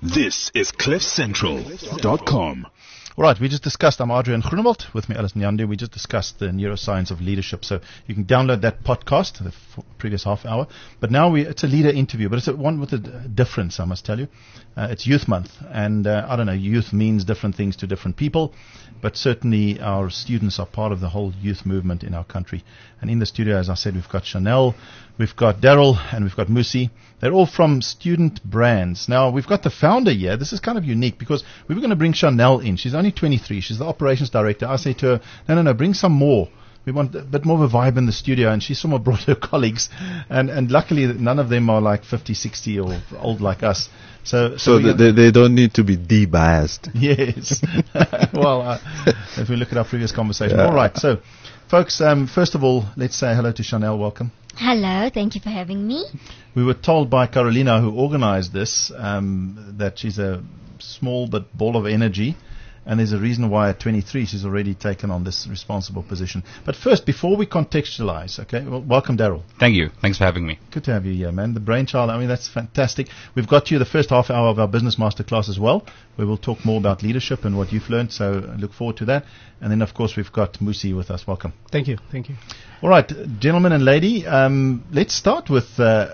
This is CliffCentral.com. All right, we just discussed, I'm Adrian Groenewald, with me Alice Nyande. We just discussed the neuroscience of leadership. So you can download that podcast, the previous half hour. But now it's a leader interview, but it's one with a difference, I must tell you. It's Youth Month, and I don't know, youth means different things to different people, but certainly our students are part of the whole youth movement in our country. And in the studio, as I said, we've got Chanel, we've got Daryl, and we've got Musi. They're all from Student Brands. Now, we've got the founder here. This is kind of unique because we were going to bring Chanel in. She's only 23. She's the operations director. I say to her, no, bring some more. We want a bit more of a vibe in the studio. And she somehow brought her colleagues. And luckily, none of them are like 50, 60 or old like us. So they don't need to be de-biased. Yes. Well, if we look at our previous conversation. Yeah. All right. So, folks, first of all, let's say hello to Chanel. Welcome. Hello, thank you for having me. We were told by Carolina, who organized this, that she's a small but ball of energy, and there's a reason why at 23 she's already taken on this responsible position. But first, before we contextualize, okay, well, welcome, Daryl. Thank you. Thanks for having me. Good to have you here, man. The brainchild, I mean, that's fantastic. We've got you the first half hour of our business masterclass as well, where we'll talk more about leadership and what you've learned, so I look forward to that. And then, of course, we've got Musi with us. Welcome. Thank you. All right, gentlemen and lady, let's start with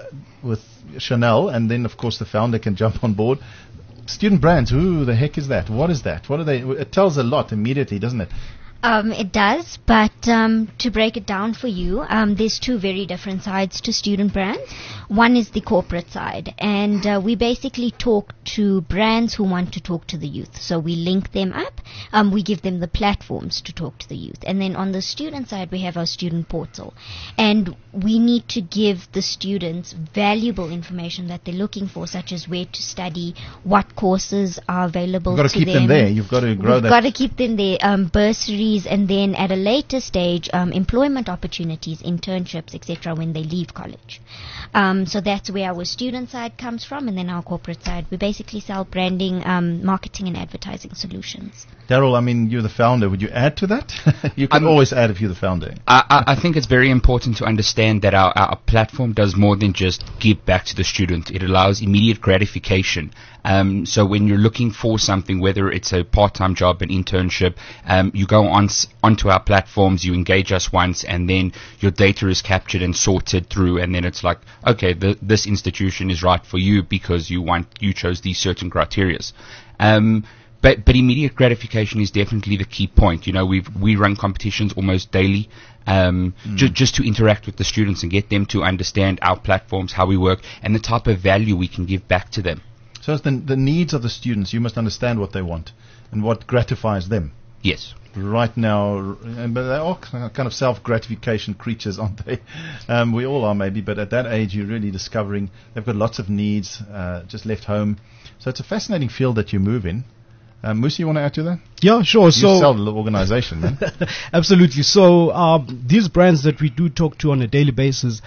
Chanel, and then, of course, the founder can jump on board. Student Brands, who the heck is that? What is that? What are they? It tells a lot immediately, doesn't it? It does, but to break it down for you, there's two very different sides to Student Brands. One is the corporate side, and we basically talk to brands who want to talk to the youth. So we link them up, we give them the platforms to talk to the youth. And then on the student side, we have our student portal. And we need to give the students valuable information that they're looking for, such as where to study, what courses are available to them. You've got to keep them there. You've got to grow that. You've got to keep them there. Bursaries, and then at a later stage, employment opportunities, internships, etc. when they leave college. So that's where our student side comes from, and then our corporate side. We basically sell branding, marketing, and advertising solutions. Daryl, I mean, you're the founder. Would you add to that? You can always add if you're the founder. I think it's very important to understand that our platform does more than just give back to the student. It allows immediate gratification. So when you're looking for something, whether it's a part-time job, an internship, you go onto our platforms, you engage us once, and then your data is captured and sorted through, and then it's like, okay, this institution is right for you because you chose these certain criterias. But immediate gratification is definitely the key point. You know, we run competitions almost daily, just to interact with the students and get them to understand our platforms, how we work, and the type of value we can give back to them. So it's the needs of the students. You must understand what they want and what gratifies them. Yes. Right now, but they are kind of self-gratification creatures, aren't they? We all are maybe, but at that age you're really discovering they've got lots of needs, just left home. So it's a fascinating field that you move in. Musi, you want to add to that? Yeah, sure. You sell the organization, man. Absolutely. So these brands that we do talk to on a daily basis,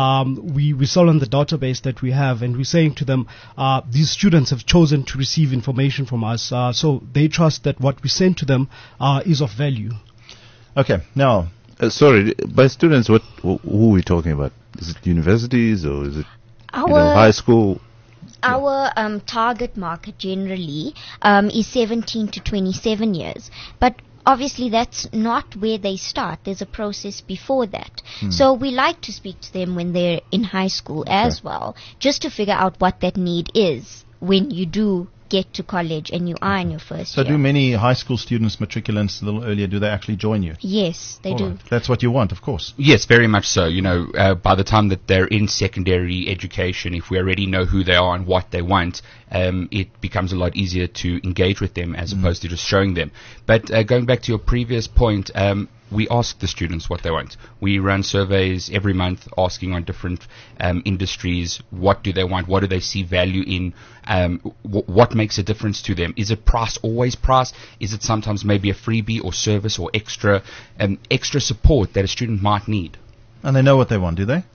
we sell on the database that we have, and we're saying to them, these students have chosen to receive information from us, so they trust that what we send to them is of value. Okay, now... sorry, by students, who are we talking about? Is it universities or is it high school? Our target market generally is 17 to 27 years. But obviously that's not where they start. There's a process before that. So we like to speak to them when they're in high school as well, just to figure out what that need is when you do get to college and you are in your first year. So do many high school students, matriculants a little earlier, do they actually join you? Yes, they do. Right. That's what you want, of course. Yes, very much so. You know, by the time that they're in secondary education, if we already know who they are and what they want, it becomes a lot easier to engage with them as opposed to just showing them. But going back to your previous point, we ask the students what they want. We run surveys every month asking on different industries, what do they want, what do they see value in, what makes a difference to them. Is it price, always price? Is it sometimes maybe a freebie or service or extra support that a student might need? And they know what they want, do they?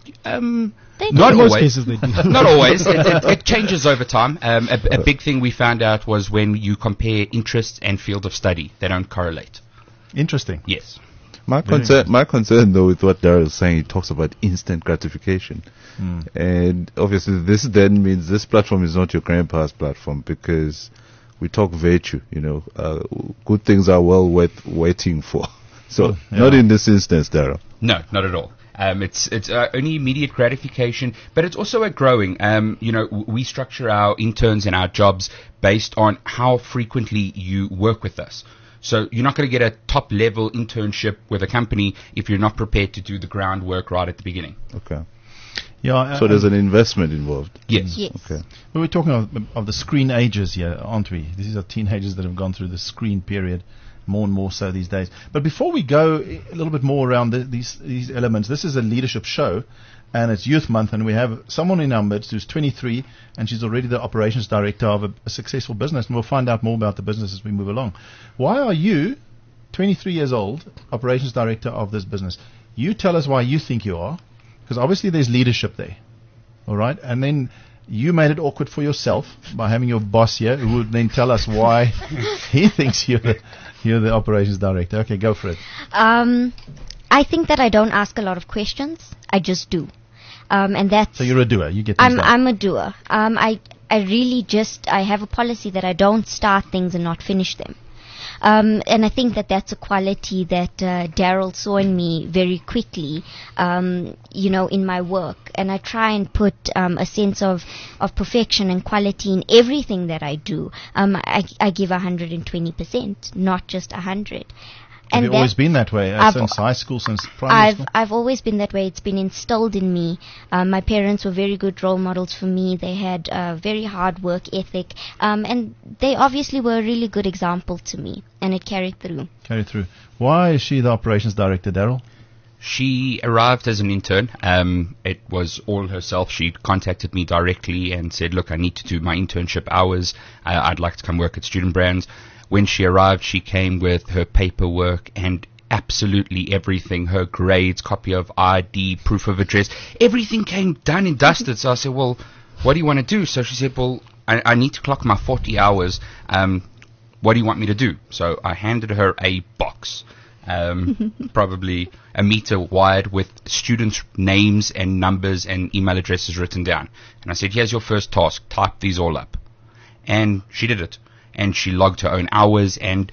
Not in always. most cases they do. Not always. It changes over time. A big thing we found out was when you compare interests and field of study, they don't correlate. Interesting. Yes. My concern though with what Daryl is saying, he talks about instant gratification. And obviously this then means this platform is not your grandpa's platform, because we talk virtue, good things are well worth waiting for. So not in this instance, Daryl. No, not at all. It's only immediate gratification, but it's also a growing. We structure our interns and our jobs based on how frequently you work with us. So you're not going to get a top-level internship with a company if you're not prepared to do the groundwork right at the beginning. Okay. Yeah. So there's an investment involved. Yes. Okay. But we're talking of the screen ages here, aren't we? These are teenagers that have gone through the screen period, more and more so these days. But before we go a little bit more around these elements, this is a leadership show, and it's Youth Month, and we have someone in our midst who's 23, and she's already the operations director of a successful business, and we'll find out more about the business as we move along. Why are you, 23 years old, operations director of this business? You tell us why you think you are, because obviously there's leadership there, all right? And then you made it awkward for yourself by having your boss here, who would then tell us why he thinks you're the operations director. Okay, go for it. I think that I don't ask a lot of questions. I just do. And that's... So you're a doer. You get things done. I'm a doer. I have a policy that I don't start things and not finish them. And I think that that's a quality that Daryl saw in me very quickly, in my work. And I try and put a sense of perfection and quality in everything that I do. I give 120%, not just 100. Have you always been that way since high school, since primary school? I've always been that way. It's been instilled in me. My parents were very good role models for me. They had a very hard work ethic, and they obviously were a really good example to me, and it carried through. Why is she the operations director, Daryl? She arrived as an intern. It was all herself. She contacted me directly and said, look, I need to do my internship hours. I'd like to come work at Student Brands. When she arrived, she came with her paperwork and absolutely everything, her grades, copy of ID, proof of address, everything came done and dusted. So I said, well, what do you want to do? So she said, well, I need to clock my 40 hours. What do you want me to do? So I handed her a box, probably a meter wide, with students' names and numbers and email addresses written down. And I said, here's your first task. Type these all up. And she did it. And she logged her own hours, and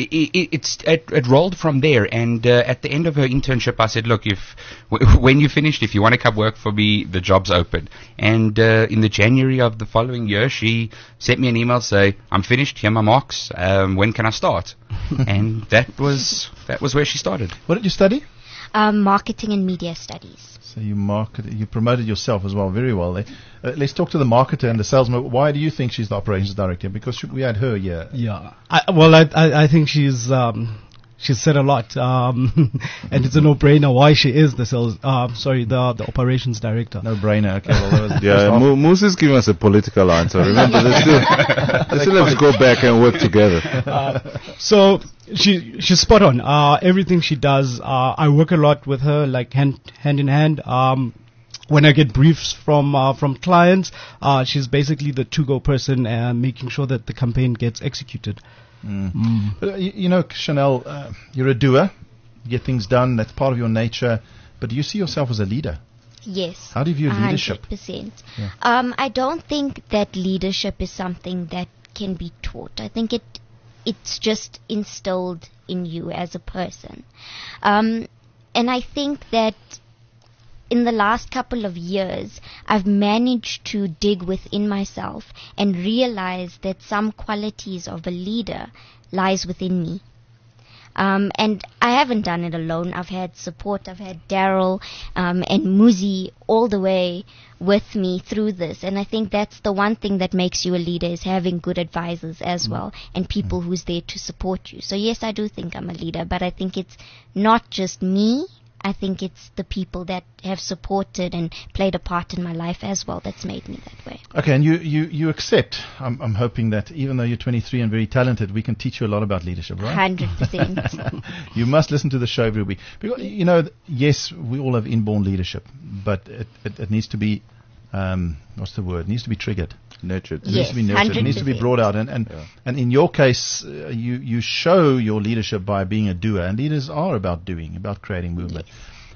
it rolled from there. And at the end of her internship, I said, look, when you finished, if you want to come work for me, the job's open. And in the January of the following year, she sent me an email saying, I'm finished, here are my marks, when can I start? And that was where she started. What did you study? Marketing and media studies. So you promoted yourself as well, very well there. Let's talk to the marketer and the salesman. Why do you think she's the operations director? Because we had her here. Yeah. I think she's said a lot, and it's a no-brainer why she is the operations director. No-brainer. Okay. Well, Moose is giving us a political answer. Remember, they still have to go back and work together. So she's spot on. Everything she does, I work a lot with her, like hand in hand. When I get briefs from clients, she's basically the to-go person, making sure that the campaign gets executed. But, Chanel, you're a doer. You get things done. That's part of your nature. But do you see yourself as a leader? Yes. How do you view leadership? 100%. Yeah. I don't think that leadership is something that can be taught. I think it's just instilled in you as a person. And I think that in the last couple of years, I've managed to dig within myself and realize that some qualities of a leader lies within me. And I haven't done it alone. I've had support. I've had Daryl and Muzi all the way with me through this. And I think that's the one thing that makes you a leader, is having good advisors as well, and people who's there to support you. So yes, I do think I'm a leader, but I think it's not just me. I think it's the people that have supported and played a part in my life as well that's made me that way. Okay, and you accept, I'm hoping that even though you're 23 and very talented, we can teach you a lot about leadership, right? 100%. You must listen to the show every week. Because, yes, we all have inborn leadership, but it needs to be what's the word? Needs to be triggered. Nurtured. It needs to be nurtured. It needs to be 100%. brought out. And in your case, you show your leadership by being a doer. And leaders are about doing, about creating movement.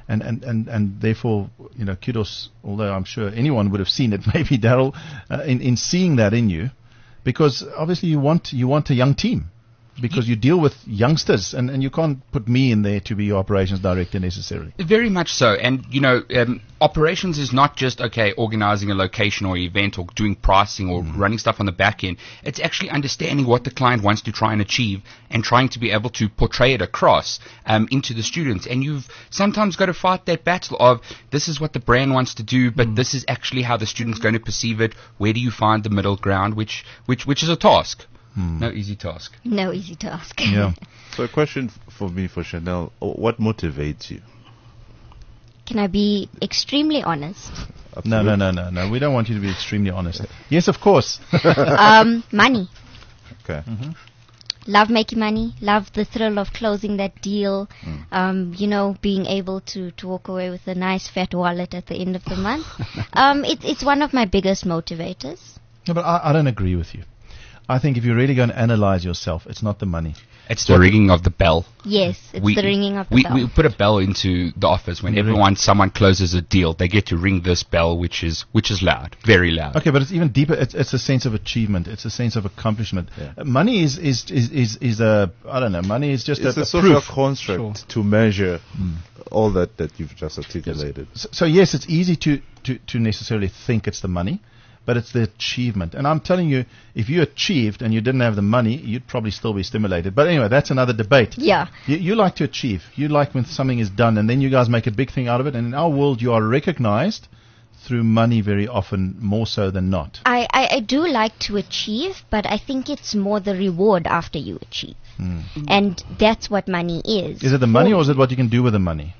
And therefore, kudos, although I'm sure anyone would have seen it, maybe Daryl, in seeing that in you, because obviously you want a young team. Because you deal with youngsters, and you can't put me in there to be your operations director necessarily. Very much so. And, operations is not just, organizing a location or event or doing pricing or running stuff on the back end. It's actually understanding what the client wants to try and achieve and trying to be able to portray it across into the students. And you've sometimes got to fight that battle of this is what the brand wants to do, but this is actually how the student's going to perceive it. Where do you find the middle ground, which is a task. No easy task. No easy task. Yeah. So a question for me, for Chanel, what motivates you? Can I be extremely honest? No. We don't want you to be extremely honest. Yes, of course. Money. Okay. Love making money. Love the thrill of closing that deal. Being able to walk away with a nice fat wallet at the end of the month. It's one of my biggest motivators. No, but I don't agree with you. I think if you're really going to analyze yourself, it's not the money. It's the ringing of the bell. Yes, it's the ringing of the bell. We put a bell into the office when someone closes a deal. They get to ring this bell, which is loud, very loud. Okay, but it's even deeper. It's a sense of achievement. It's a sense of accomplishment. Yeah. Money is a I don't know. Money is just It's a a social proof. construct to measure all that you've just articulated. So yes, it's easy to necessarily think it's the money. But it's the achievement. And I'm telling you, if you achieved and you didn't have the money, you'd probably still be stimulated. But anyway, that's another debate. Yeah. You like to achieve. You like when something is done, and then you guys make a big thing out of it. And in our world, you are recognized through money very often, more so than not. I do like to achieve, but I think it's more the reward after you achieve. And that's what money is. Is it the money, or is it what you can do with the money?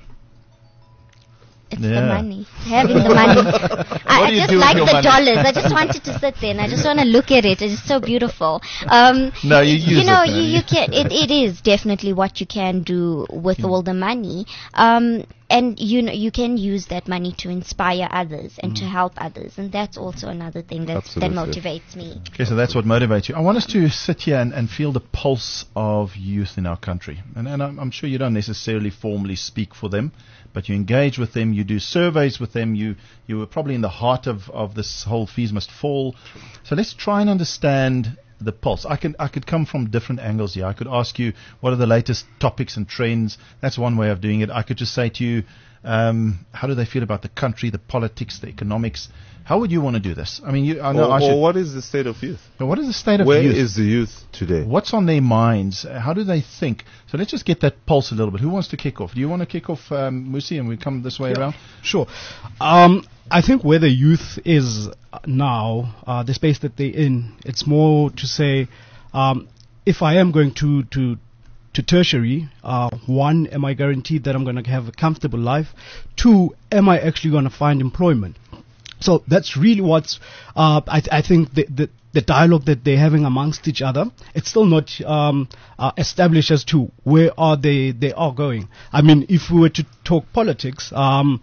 It's the money. Having the money. I do you just do with like your the money? dollars. I just wanted to sit there and I just want to look at it. It's so beautiful. No, you use it, man. you can. It is definitely what you can do with all the money. And you can use that money to inspire others and to help others, and that's also another thing that Absolutely. motivates me. Okay, so that's what motivates you. I want us to sit here and feel the pulse of youth in our country. And I'm sure you don't necessarily formally speak for them, but you engage with them, you do surveys with them, you were probably in the heart of this whole Fees Must Fall. So let's try and understand the pulse. I could come from different angles here. I could ask you, what are the latest topics and trends? That's one way of doing it. I could just say to you, how do they feel about the country, the politics, the economics? How would you want to do this? I mean, What is the state of youth? What is the state of Where youth? is the youth today? What's on their minds? How do they think? So let's just get that pulse a little bit. Who wants to kick off? Do you want to kick off, Musi, and we come this way around? Sure. I think where the youth is now, the space that they're in, it's more to say, if I am going to tertiary, one, am I guaranteed that I'm going to have a comfortable life? Two, am I actually going to find employment? So that's really what's, I think the dialogue that they're having amongst each other, it's still not established as to where are they are going. I mean, if we were to talk politics,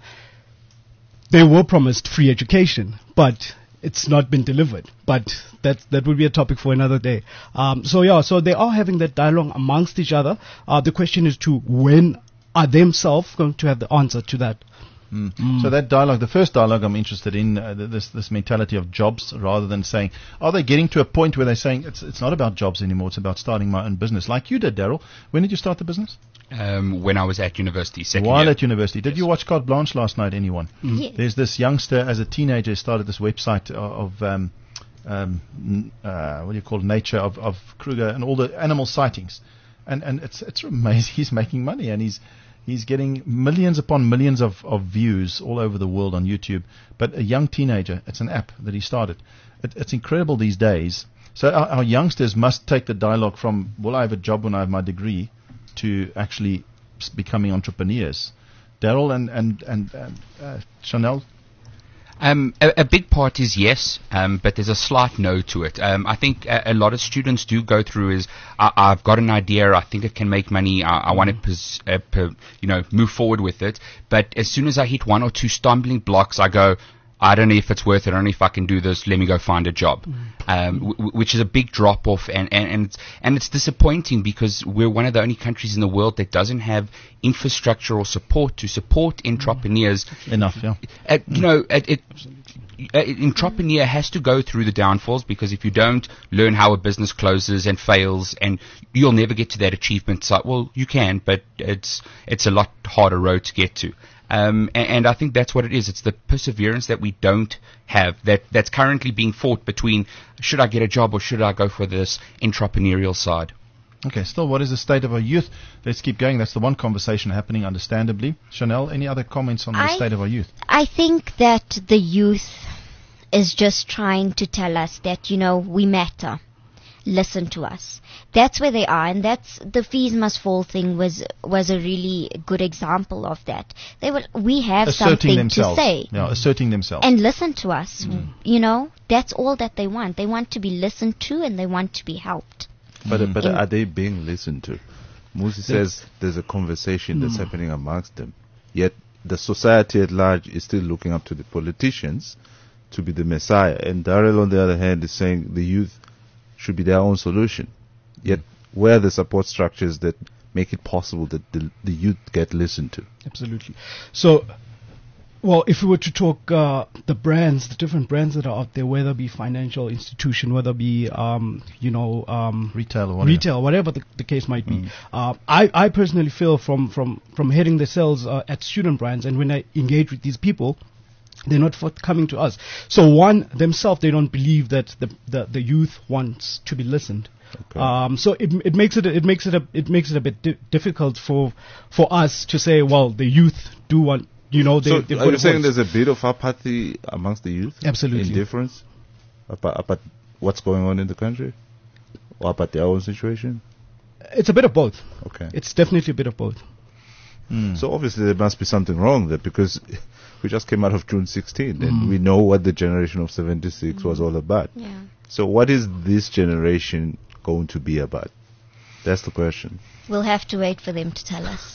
they were promised free education, but it's not been delivered. But that would be a topic for another day. So they are having that dialogue amongst each other. The question is to when are themselves going to have the answer to that? So that dialogue, the first dialogue I'm interested in, this mentality of jobs, rather than saying, are they getting to a point where they're saying it's not about jobs anymore, it's about starting my own business, like you did, Daryl. When did you start the business? When I was at university, second While year. at university. Did you watch Carte Blanche last night, anyone? Yes. There's this youngster, as a teenager, started this website of what do you call it, nature of Kruger and all the animal sightings. And it's amazing. He's making money, and he's getting millions upon millions of views all over the world on YouTube. But a young teenager, it's an app that he started. It's incredible these days. So our youngsters must take the dialogue from, will I have a job when I have my degree, to actually becoming entrepreneurs. Daryl and Chanel? A big part is yes, but there's a slight no to it. I think a lot of students do go through is, I've got an idea, I think it can make money, I want to move forward with it. But as soon as I hit one or two stumbling blocks, I go, I don't know if it's worth it. I don't know if I can do this. Let me go find a job, which is a big drop off, and it's disappointing because we're one of the only countries in the world that doesn't have infrastructure or support to support entrepreneurs Enough, yeah. Entrepreneur has to go through the downfalls, because if you don't learn how a business closes and fails, and you'll never get to that achievement side. Well, you can, but it's a lot harder road to get to. And I think that's what it is. It's the perseverance that we don't have, that's currently being fought between, should I get a job or should I go for this entrepreneurial side? Okay, still, what is the state of our youth? Let's keep going. That's the one conversation happening, understandably. Chanel, any other comments on the state of our youth? I think that the youth is just trying to tell us that, we matter. Listen to us. That's where they are, and that's the fees must fall thing was a really good example of that. We have asserting something themselves. to say. Yeah, asserting themselves. And listen to us. That's all that they want. They want to be listened to, and they want to be helped. But are they being listened to? Musi says there's a conversation that's happening amongst them. Yet the society at large is still looking up to the politicians to be the messiah. And Daryl, on the other hand, is saying the youth should be their own solution. Yet where are the support structures that make it possible that the youth get listened to? Absolutely. So, well, if we were to talk the different brands that are out there, whether it be financial institution, whether it be retail, whatever the case might be, I personally feel from heading the sales at student brands, and when I engage with these people, they're not forthcoming to us. So themselves, they don't believe that the youth wants to be listened. Okay. So it makes it a bit difficult for us to say, well, the youth do want. So are you saying there's a bit of apathy amongst the youth? Absolutely. Indifference about what's going on in the country? Or about their own situation? It's a bit of both. Okay. It's definitely a bit of both. So obviously there must be something wrong there, because we just came out of June 16 and we know what the generation of 76 was all about. Yeah. So what is this generation going to be about? That's the question. We'll have to wait for them to tell us.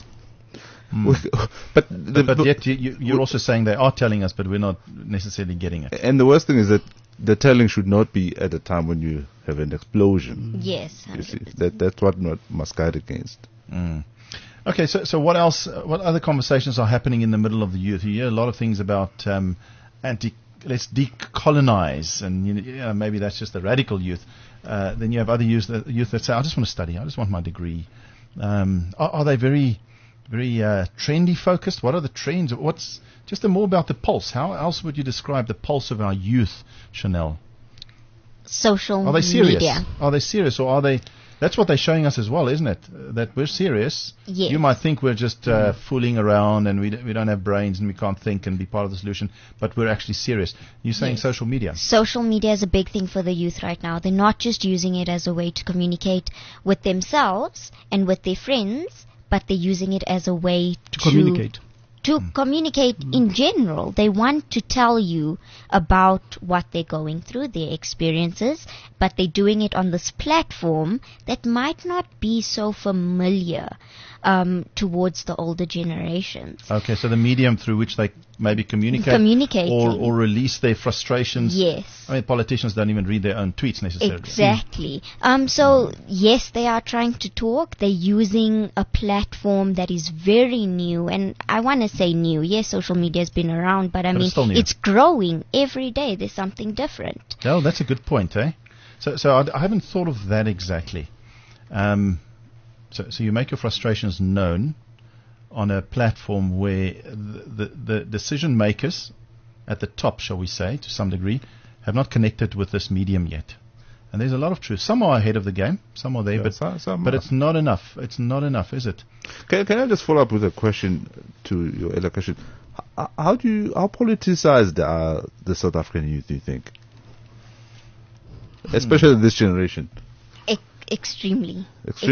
But yet you're also saying they are telling us, but we're not necessarily getting it. And the worst thing is that the telling should not be at a time when you have an explosion. Yes. You see, that's what not must guide against. Okay, so what else? What other conversations are happening in the middle of the youth? You hear a lot of things about let's decolonize, and maybe that's just the radical youth. Then you have other youth that say, I just want to study, I just want my degree. Are they very trendy focused? What are the trends? What's just more about the pulse? How else would you describe the pulse of our youth, Chanel? Social media. Are they serious? Are they serious, or are they? That's what they're showing us as well, isn't it? That we're serious. Yes. You might think we're just fooling around and we don't have brains and we can't think and be part of the solution, but we're actually serious. You're saying social media. Social media is a big thing for the youth right now. They're not just using it as a way to communicate with themselves and with their friends, but they're using it as a way to communicate. To communicate in general. They want to tell you about what they're going through, their experiences, but they're doing it on this platform that might not be so familiar towards the older generations. Okay, so the medium through which they maybe communicate or release their frustrations. Yes. I mean, politicians don't even read their own tweets necessarily. Exactly. So yes, they are trying to talk. They're using a platform that is very new, and I want to say new. Yes, social media has been around, but it's growing every day. There's something different. Oh, that's a good point, eh? So I haven't thought of that exactly. So you make your frustrations known on a platform where the decision makers at the top, shall we say, to some degree, have not connected with this medium yet. And there's a lot of truth. Some are ahead of the game, some are there, but it's not enough. It's not enough, is it? Can I just follow up with a question to your earlier question? How politicized are the South African youth, do you think? Especially this generation. Extremely.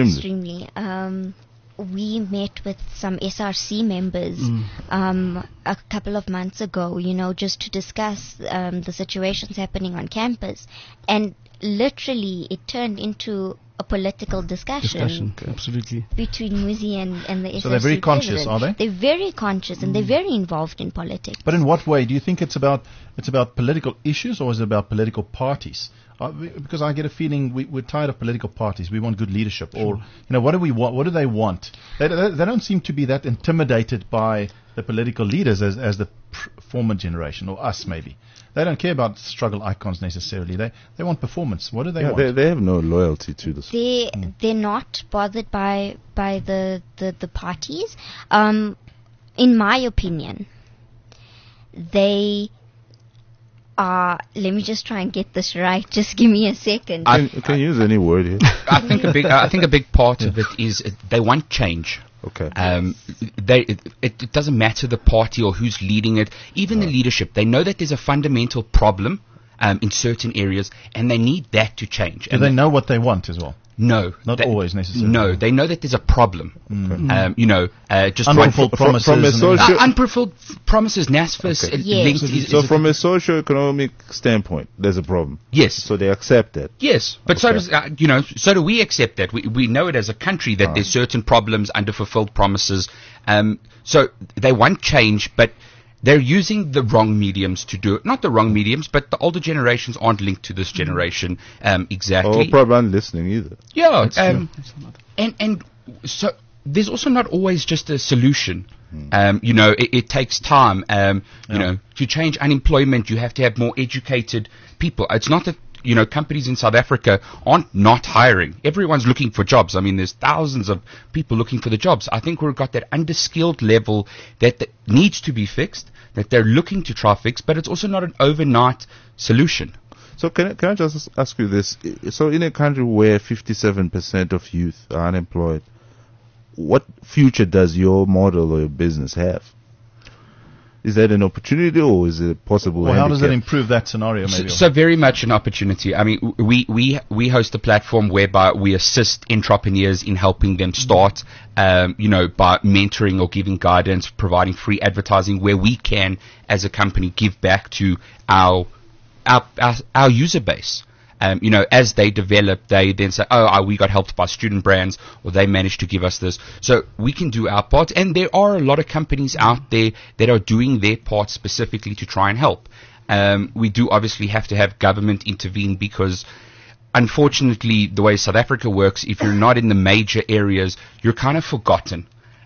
We met with some SRC members a couple of months ago, just to discuss the situations happening on campus. And literally it turned into a political discussion. Absolutely. Between Muzi and the SRC So they're very conscious, president. are they? They're very conscious and they're very involved in politics. But in what way? Do you think it's about political issues or is it about political parties? Because I get a feeling we're tired of political parties. We want good leadership. Or, what do we want? What do they want? They don't seem to be that intimidated by the political leaders as the former generation, or us maybe. They don't care about struggle icons necessarily. They want performance. What do they want? They have no loyalty to this. They're not bothered by the parties. In my opinion, they are. Let me just try and get this right. Just give me a second. Can you use any word here? I think a big part of it is they want change. Okay. It doesn't matter the party or who's leading it, even the leadership. They know that there's a fundamental problem in certain areas, and they need that to change. Do they know what they want as well? No, not always necessarily. No, they know that there's a problem. Just unfulfilled promises. From a unfulfilled promises. NSFAS linked. So from a socio-economic standpoint, there's a problem. Yes. So they accept that. Yes, but so does so do we accept that. We know it as a country that there's certain problems, underfulfilled promises. So they want change, but they're using the wrong mediums to do it. Not the wrong mediums, but the older generations aren't linked to this generation exactly. Or probably aren't listening either. Yeah, and so there's also not always just a solution. It takes time. To change unemployment, you have to have more educated people. It's not that companies in South Africa aren't not hiring. Everyone's looking for jobs. I mean, there's thousands of people looking for the jobs. I think we've got that underskilled level that needs to be fixed, that they're looking to try fix, but it's also not an overnight solution. So can I just ask you this? So in a country where 57% of youth are unemployed, what future does your model or your business have? Is that an opportunity or is it possible? Well, how does it improve that sscenario? Maybe so very much an opportunity. I mean, we host a platform whereby we assist entrepreneurs in helping them start, by mentoring or giving guidance, providing free advertising where we can, as a company, give back to our user base. As they develop, they then say, we got helped by Student Brands, or they managed to give us this. So we can do our part. And there are a lot of companies out there that are doing their part specifically to try and help. We do obviously have to have government intervene because, unfortunately, the way South Africa works, if you're not in the major areas, you're kind of forgotten.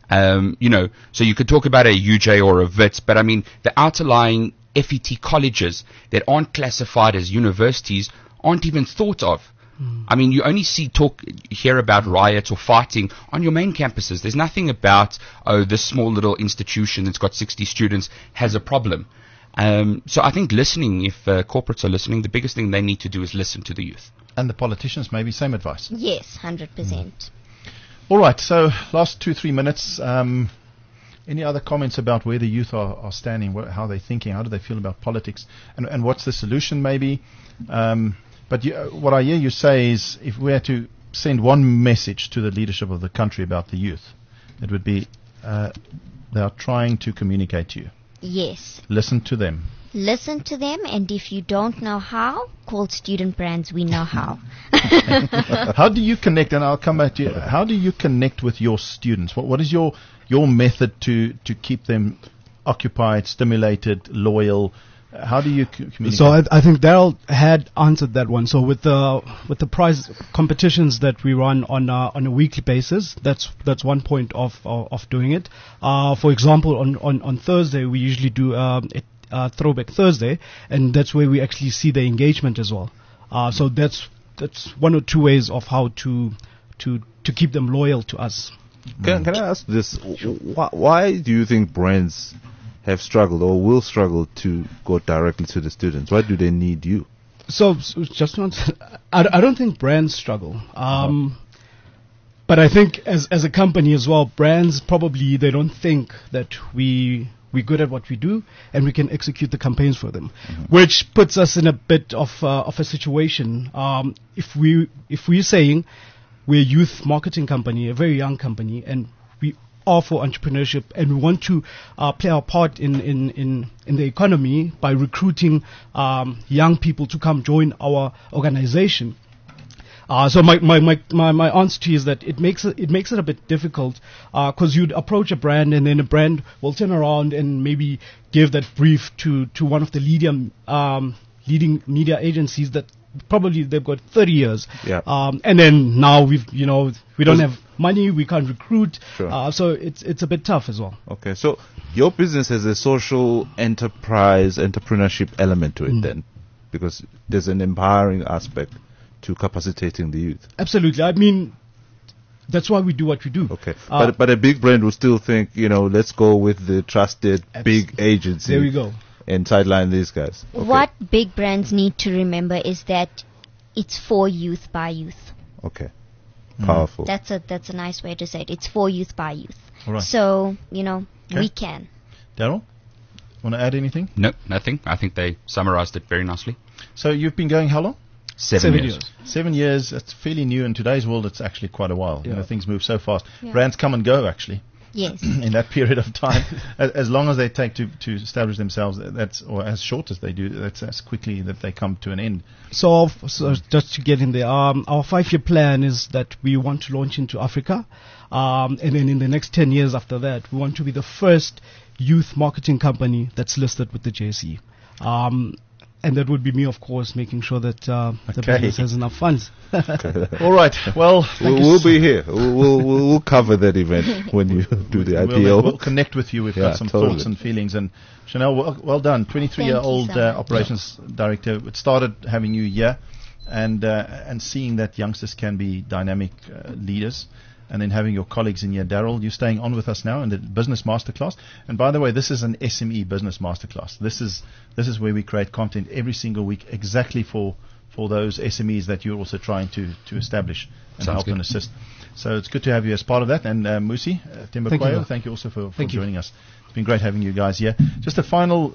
So you could talk about a UJ or a WITS, but I mean, the outerlying FET colleges that aren't classified as universities aren't even thought of. I mean, you only hear about riots or fighting on your main campuses. There's nothing about, this small little institution that's got 60 students has a problem. So I think listening, if corporates are listening, the biggest thing they need to do is listen to the youth. And the politicians, maybe same advice. Yes, 100%. All right, so last 2-3 minutes. Any other comments about where the youth are standing, how they're thinking, how do they feel about politics, and what's the solution maybe? But what I hear you say is, if we had to send one message to the leadership of the country about the youth, it would be they are trying to communicate to you. Yes. Listen to them. Listen to them, and if you don't know how, call Student Brands. We know how. How do you connect? And I'll come back to you. How do you connect with your students? What is your method to keep them occupied, stimulated, loyal? How do you communicate? So I think Daryl had answered that one. So with the prize competitions that we run on a weekly basis, that's one point of doing it. For example, on Thursday we usually do Throwback Thursday, and that's where we actually see the engagement as well. So that's one or two ways of how to keep them loyal to us. Can I ask this? Why do you think brands have struggled or will struggle to go directly to the students? Why do they need you? So just not. I don't think brands struggle. But I think as a company as well, brands probably they don't think that we're good at what we do and we can execute the campaigns for them, which puts us in a bit of a situation. If we're saying we're a youth marketing company, a very young company, and we are for entrepreneurship, and we want to play our part in the economy by recruiting young people to come join our organization. So my answer to you is that it makes it a bit difficult because you'd approach a brand and then a brand will turn around and maybe give that brief to one of the leading media agencies that probably they've got 30 years. Yeah. And then now we don't have money, we can't recruit. Sure. So it's a bit tough as well. Okay, so your business has a social entrepreneurship element to it then, because there's an empowering aspect to capacitating the youth. Absolutely. I mean, that's why we do what we do. Okay, but a big brand will still think, let's go with the trusted big agency. There we go. And sideline these guys. Okay. What big brands need to remember is that it's for youth by youth. Okay. Powerful. That's a nice way to say it. It's for youth by youth. All right. So, Okay. we can. Daryl, want to add anything? No, nothing. I think they summarized it very nicely. So you've been going how long? 7 years. 7 years. That's fairly new. In today's world, it's actually quite a while. Yeah. Things move so fast. Yeah. Brands come and go, actually. Yes. In that period of time, as long as they take to establish themselves, or as short as they do, that's as quickly that they come to an end. So just to get in there, our 5-year plan is that we want to launch into Africa, and then in the next 10 years after that, we want to be the first youth marketing company that's listed with the JSE. And that would be me, of course, making sure that the business has enough funds. All right. Well, We'll be here. We'll cover that event when you do the IPO. We'll connect with you. We've got some totally. thoughts and feelings. And Chanel, well done. 23-year-old Thank you so much. operations director. It started having you here, and seeing that youngsters can be dynamic leaders. And then having your colleagues in here. Daryl, you're staying on with us now in the Business Masterclass. And by the way, this is an SME Business Masterclass. This is where we create content every single week exactly for those SMEs that you're also trying to establish and Sounds help good. and assist. So it's good to have you as part of that. And Musi, Tembakwayo, Thank you. also for Thank you. joining us. It's been great having you guys here. Just a final,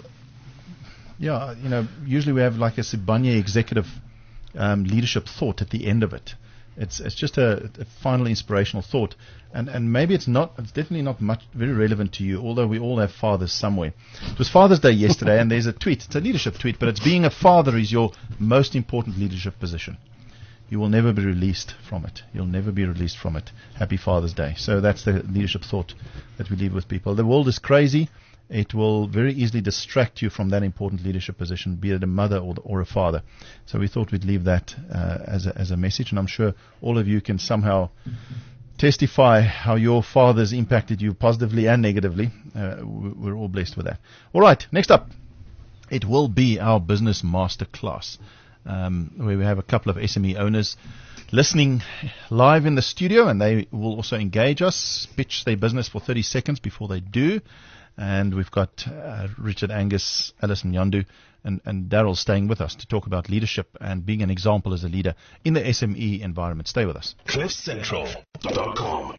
usually we have like a Sibanye executive leadership thought at the end of it. It's just a final inspirational thought, and maybe it's definitely not very relevant to you, although we all have fathers somewhere. It was Father's Day yesterday, and there's a tweet. It's a leadership tweet, but it's being a father is your most important leadership position. You will never be released from it. You'll never be released from it. Happy Father's Day. So that's the leadership thought that we leave with people. The world is crazy. It will very easily distract you from that important leadership position, be it a mother or a father. So we thought we'd leave that as a message, and I'm sure all of you can somehow testify how your fathers impacted you positively and negatively. We're all blessed with that. All right, next up, it will be our Business Masterclass, where we have a couple of SME owners listening live in the studio, and they will also engage us, pitch their business for 30 seconds before they do. And we've got Richard Angus, Alison Nyandu, and Daryl staying with us to talk about leadership and being an example as a leader in the SME environment. Stay with us. CliffCentral.com